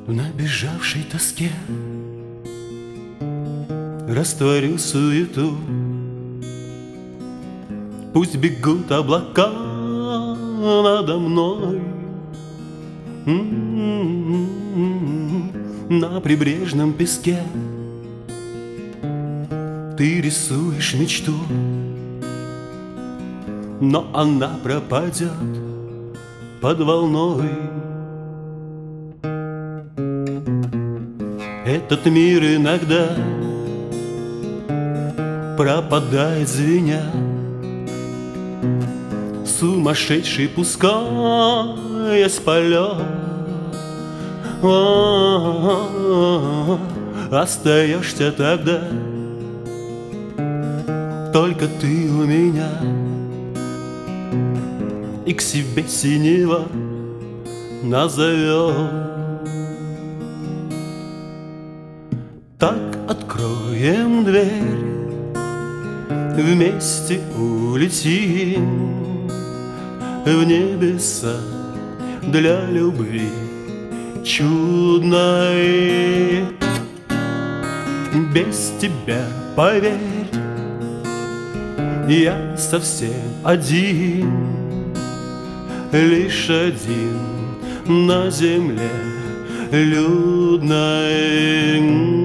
В набежавшей тоске растворю суету. Пусть бегут облака надо мной. На прибрежном песке ты рисуешь мечту, но она пропадет под волной. Этот мир иногда пропадает звеня, сумасшедший пускаясь полет. Остаешься тогда только ты у меня, и к себе синего назовет. Так откроем дверь, вместе улетим в небеса для любви чудной. Без тебя, поверь, я совсем один, лишь один на земле людной.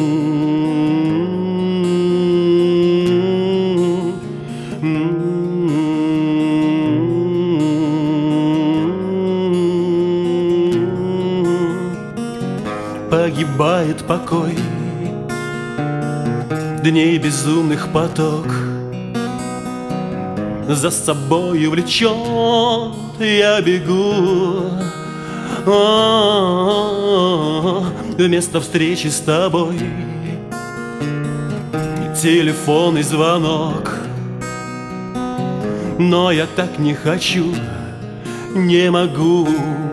Погибает покой, дней безумных поток, за собою влечет я бегу. Вместо встречи с тобой телефонный звонок, но я так не хочу, не могу.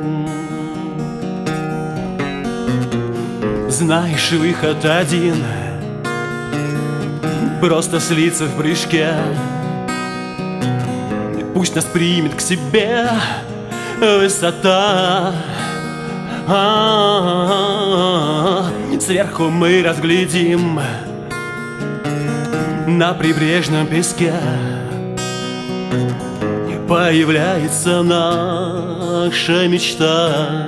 Знаешь, выход один, просто слиться в прыжке. Пусть нас примет к себе высота. Сверху мы разглядим на прибрежном песке появляется наша мечта.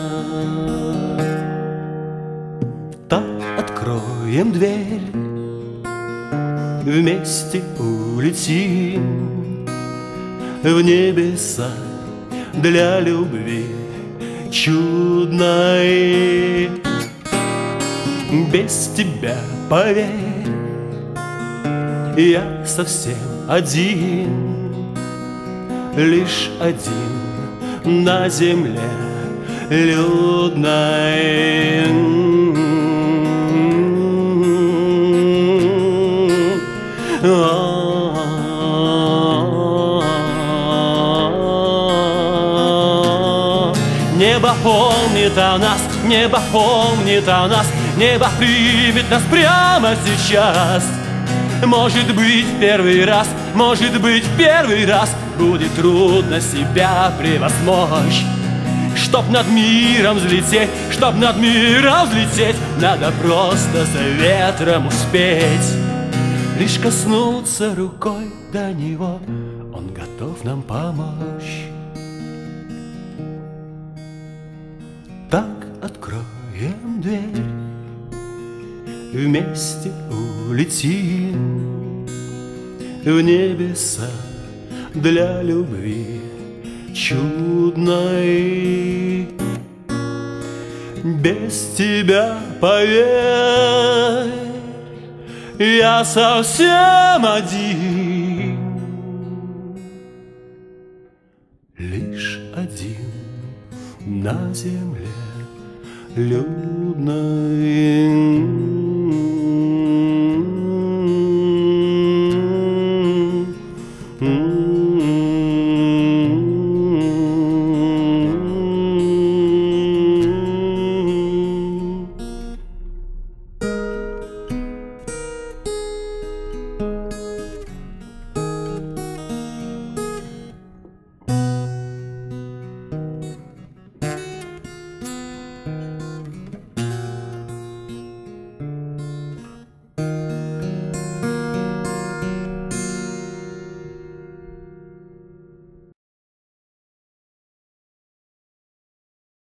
Так откроем дверь, вместе улетим в небеса для любви чудной. Без тебя, поверь, я совсем один, лишь один на земле людной. Небо помнит о нас, небо помнит о нас, небо примет нас прямо сейчас. Может быть, в первый раз, может быть, в первый раз будет трудно себя превозмочь. Чтоб над миром взлететь, чтоб над миром взлететь, надо просто за ветром успеть. Лишь коснуться рукой до него, он готов нам помочь. Так откроем дверь, вместе улетим в небеса для любви чудной. Без тебя, поверь, я совсем один, лишь один на земле людной.